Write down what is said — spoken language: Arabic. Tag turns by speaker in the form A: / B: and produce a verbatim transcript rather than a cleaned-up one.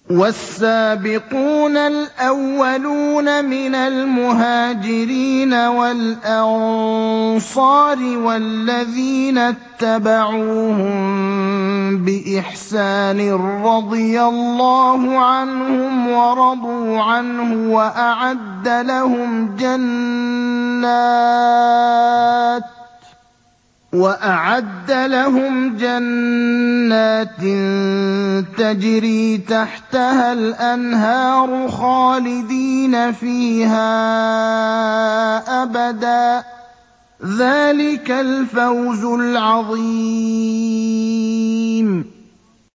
A: وَالسَّابِقُونَ الْأَوَّلُونَ مِنَ الْمُهَاجِرِينَ وَالْأَنصَارِ وَالَّذِينَ اتَّبَعُوهُم بِإِحْسَانٍ رَّضِيَ اللَّهُ عَنْهُمْ وَرَضُوا عَنْهُ وَأَعَدَّ لَهُمْ جَنَّاتٍ وَأَعَدَّ لَهُمْ جَنَّاتٍ تَجْرِي تَحْتَهَا الْأَنْهَارُ خَالِدِينَ فِيهَا أَبَدًا ۚ ذَٰلِكَ الْفَوْزُ الْعَظِيمُ